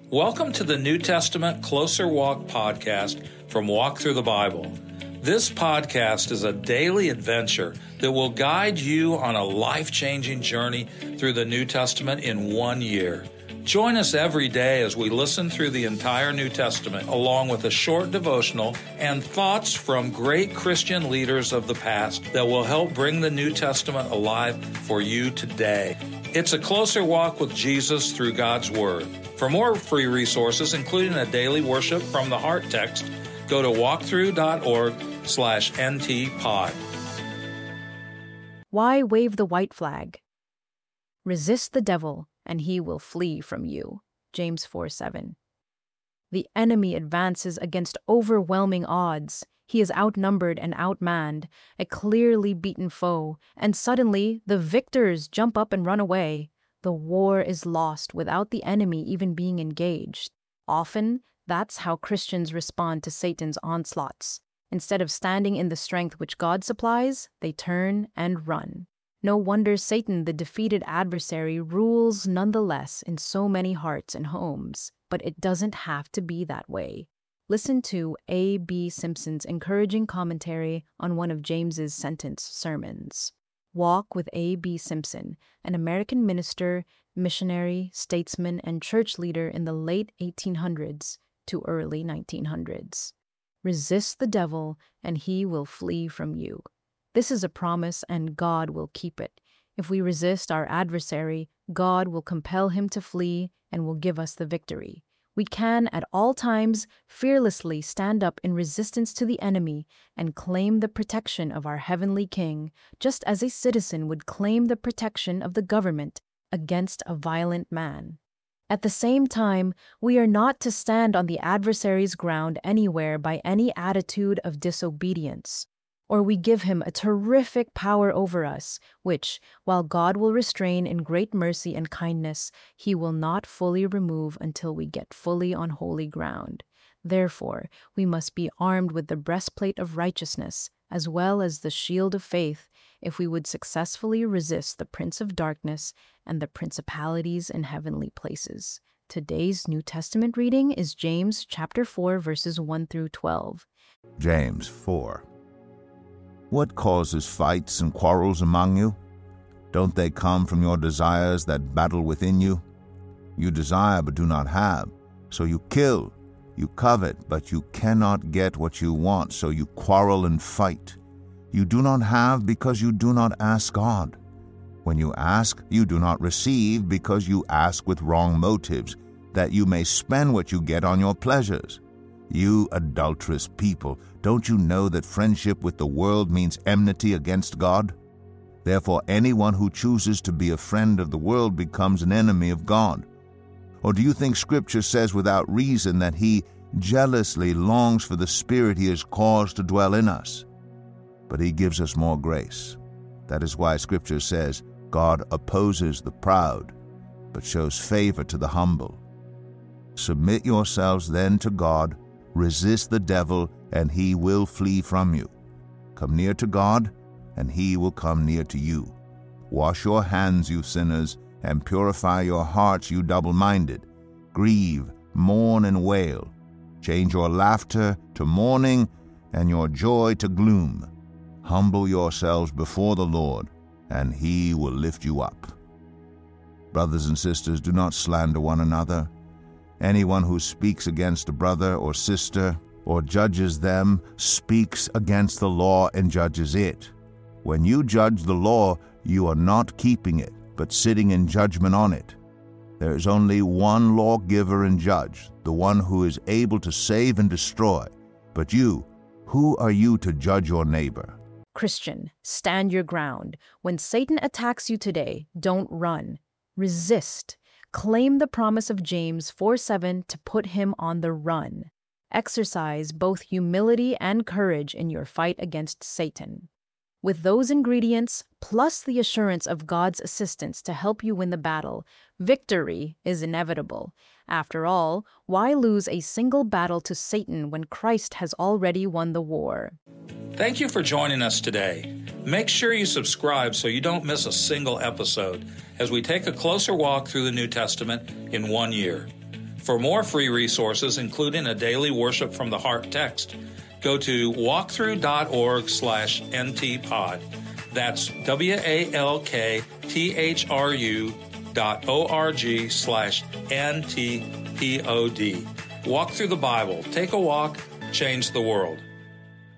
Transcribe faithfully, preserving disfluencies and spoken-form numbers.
Welcome to the New Testament Closer Walk podcast from Walk Through the Bible. This podcast is a daily adventure that will guide you on a life-changing journey through the New Testament in one year. Join us every day as we listen through the entire New Testament, along with a short devotional and thoughts from great Christian leaders of the past that will help bring the New Testament alive for you today. It's a closer walk with Jesus through God's Word. For more free resources, including a daily worship from the Heart text, go to walkthrough.org slash ntpod. Why wave the white flag? Resist the devil, and he will flee from you. James four seven. The enemy advances against overwhelming odds. He is outnumbered and outmanned, a clearly beaten foe, and suddenly the victors jump up and run away. The war is lost without the enemy even being engaged. Often, that's how Christians respond to Satan's onslaughts. Instead of standing in the strength which God supplies, they turn and run. No wonder Satan, the defeated adversary, rules nonetheless in so many hearts and homes. But it doesn't have to be that way. Listen to A B Simpson's encouraging commentary on one of James's sentence sermons. Walk with A B Simpson, an American minister, missionary, statesman, and church leader in the late eighteen hundreds to early nineteen hundreds. Resist the devil, and he will flee from you. This is a promise, and God will keep it. If we resist our adversary, God will compel him to flee and will give us the victory. We can, at all times, fearlessly stand up in resistance to the enemy and claim the protection of our heavenly King, just as a citizen would claim the protection of the government against a violent man. At the same time, we are not to stand on the adversary's ground anywhere by any attitude of disobedience, or we give him a terrific power over us, which, while God will restrain in great mercy and kindness, he will not fully remove until we get fully on holy ground. Therefore, we must be armed with the breastplate of righteousness, as well as the shield of faith, if we would successfully resist the prince of darkness and the principalities in heavenly places. Today's New Testament reading is James chapter four, verses one through twelve. James four. What causes fights and quarrels among you? Don't they come from your desires that battle within you? You desire but do not have, so you kill. You covet, but you cannot get what you want, so you quarrel and fight. You do not have because you do not ask God. When you ask, you do not receive because you ask with wrong motives, that you may spend what you get on your pleasures. You adulterous people, don't you know that friendship with the world means enmity against God? Therefore, anyone who chooses to be a friend of the world becomes an enemy of God. Or do you think Scripture says without reason that He jealously longs for the Spirit He has caused to dwell in us? But He gives us more grace. That is why Scripture says, God opposes the proud, but shows favor to the humble. Submit yourselves then to God. Resist the devil, and he will flee from you. Come near to God, and he will come near to you. Wash your hands, you sinners, and purify your hearts, you double-minded. Grieve, mourn, and wail. Change your laughter to mourning, and your joy to gloom. Humble yourselves before the Lord, and he will lift you up. Brothers and sisters, do not slander one another. Anyone who speaks against a brother or sister or judges them speaks against the law and judges it. When you judge the law, you are not keeping it, but sitting in judgment on it. There is only one lawgiver and judge, the one who is able to save and destroy. But you, who are you to judge your neighbor? Christian, stand your ground. When Satan attacks you today, don't run. Resist. Claim the promise of James four seven to put him on the run. Exercise both humility and courage in your fight against Satan. With those ingredients, plus the assurance of God's assistance to help you win the battle, victory is inevitable. After all, why lose a single battle to Satan when Christ has already won the war? Thank you for joining us today. Make sure you subscribe so you don't miss a single episode as we take a closer walk through the New Testament in one year. For more free resources, including a daily worship from the heart text, go to walkthrough.org slash ntpod. That's W-A-L-K-T-H-R-U dot O-R-G slash N-T-P-O-D. Walk through the Bible. Take a walk. Change the world.